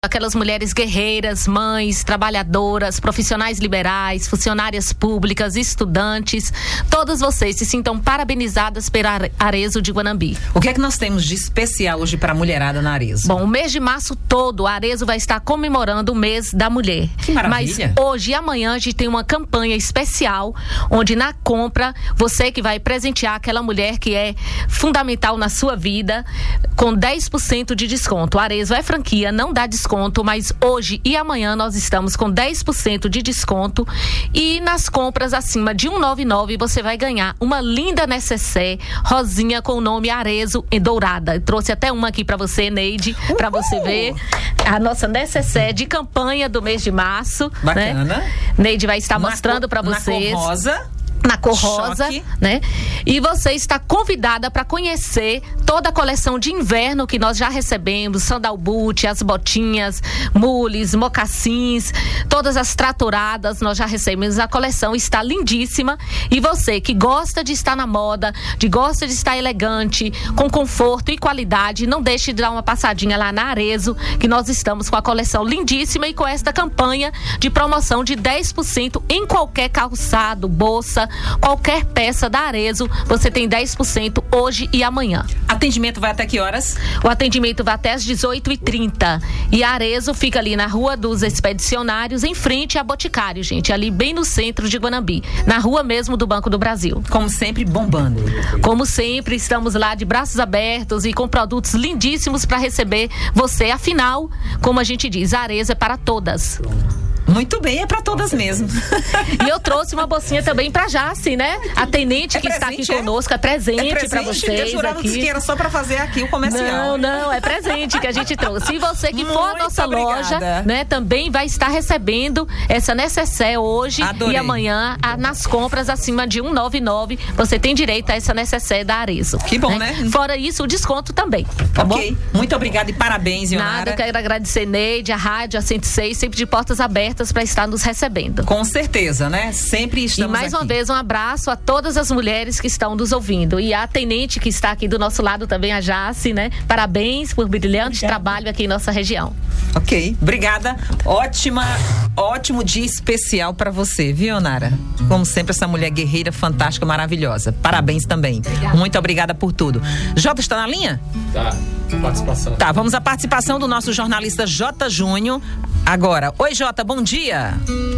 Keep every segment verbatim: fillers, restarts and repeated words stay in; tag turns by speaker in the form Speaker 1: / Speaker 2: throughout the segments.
Speaker 1: Aquelas mulheres guerreiras, mães, trabalhadoras, profissionais liberais, funcionárias públicas, estudantes, todas vocês se sintam parabenizadas pela Arezzo de Guanambi.
Speaker 2: O que é que nós temos de especial hoje para a mulherada na Arezzo?
Speaker 1: Bom, o mês de março todo, a Arezzo vai estar comemorando o mês da mulher.
Speaker 2: Que maravilha!
Speaker 1: Mas hoje e amanhã a gente tem uma campanha especial, onde na compra, você que vai presentear aquela mulher que é fundamental na sua vida, com dez por cento de desconto. A Arezzo é franquia, não dá desconto. Mas hoje e amanhã nós estamos com dez por cento de desconto e nas compras acima de cento e noventa e nove você vai ganhar uma linda necessaire rosinha com o nome Arezzo em dourada. Eu trouxe até uma aqui para você, Neide, para você ver a nossa necessaire de campanha do mês de março.
Speaker 2: Bacana.
Speaker 1: Né? Neide vai estar
Speaker 2: na
Speaker 1: mostrando para vocês.
Speaker 2: Na cor rosa.
Speaker 1: Na cor rosa, né? E você está convidada para conhecer toda a coleção de inverno que nós já recebemos, sandal boot, as botinhas, mules, mocassins, todas as tratoradas, nós já recebemos. A coleção está lindíssima e você que gosta de estar na moda, de gosta de estar elegante, com conforto e qualidade, não deixe de dar uma passadinha lá na Arezzo, que nós estamos com a coleção lindíssima e com esta campanha de promoção de dez por cento em qualquer calçado, bolsa, qualquer peça da Arezzo, você tem dez por cento hoje e amanhã.
Speaker 2: Atendimento vai até que horas?
Speaker 1: O atendimento vai até às dezoito e trinta. E a Arezzo fica ali na Rua dos Expedicionários, em frente a Boticário, gente, ali bem no centro de Guanambi, na rua mesmo do Banco do Brasil.
Speaker 2: Como sempre, bombando.
Speaker 1: Como sempre, estamos lá de braços abertos e com produtos lindíssimos para receber você. Afinal, como a gente diz, a Arezzo é para todas.
Speaker 2: Muito bem, é pra todas mesmo.
Speaker 1: E eu trouxe uma bolsinha também pra Jace, né? A tenente
Speaker 2: é
Speaker 1: que
Speaker 2: presente,
Speaker 1: está aqui conosco, é presente, é presente pra vocês.
Speaker 2: Eu jurava
Speaker 1: aqui.
Speaker 2: que era só pra fazer aqui o comercial.
Speaker 1: Não, não, é presente que a gente trouxe. E você que for à nossa
Speaker 2: obrigada.
Speaker 1: loja, né, também vai estar recebendo essa necessaire hoje.
Speaker 2: Adorei.
Speaker 1: E amanhã, a, nas compras acima de cento e noventa e nove, você tem direito a essa necessaire da Arezzo.
Speaker 2: Que bom, né? né?
Speaker 1: Fora isso, o desconto também, tá
Speaker 2: ok.
Speaker 1: bom?
Speaker 2: Muito obrigada e parabéns, Ionara.
Speaker 1: Nada, eu quero agradecer, Neide, a rádio, a cento e seis, sempre de portas abertas para estar nos recebendo.
Speaker 2: Com certeza, né? Sempre estamos
Speaker 1: E mais
Speaker 2: aqui.
Speaker 1: uma vez um abraço a todas as mulheres que estão nos ouvindo e a tenente que está aqui do nosso lado também, a Jace, né? Parabéns por brilhante Obrigada. trabalho aqui em nossa região.
Speaker 2: Ok, obrigada. Ótima, ótimo dia especial para você, viu, Ionara? Como sempre, essa mulher guerreira, fantástica, maravilhosa. Parabéns também. Obrigada. Muito obrigada por tudo. Jota, está na linha?
Speaker 3: Tá, participação.
Speaker 2: Tá, vamos à participação do nosso jornalista J. Júnior. Agora, oi Jota, bom dia.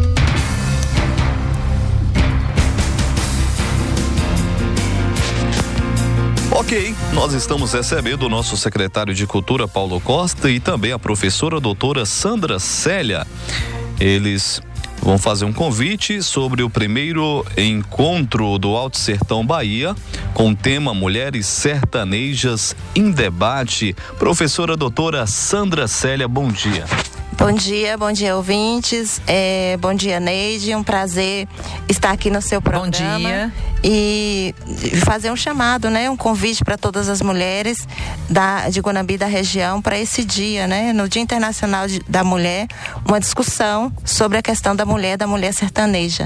Speaker 4: Ok, nós estamos recebendo o nosso secretário de Cultura, Paulo Costa, e também a professora doutora Sandra Célia. Eles vão fazer um convite sobre o primeiro encontro do Alto Sertão Bahia, com o tema Mulheres Sertanejas em Debate. Professora doutora Sandra Célia, bom dia.
Speaker 5: Bom dia, bom dia, ouvintes. É, bom dia, Neide. Um prazer estar aqui no seu programa.
Speaker 2: Bom dia.
Speaker 5: E fazer um chamado, né? Um convite para todas as mulheres da, de Guanambi, da região, para esse dia, né? No Dia Internacional de, da Mulher, uma discussão sobre a questão da mulher, da mulher sertaneja.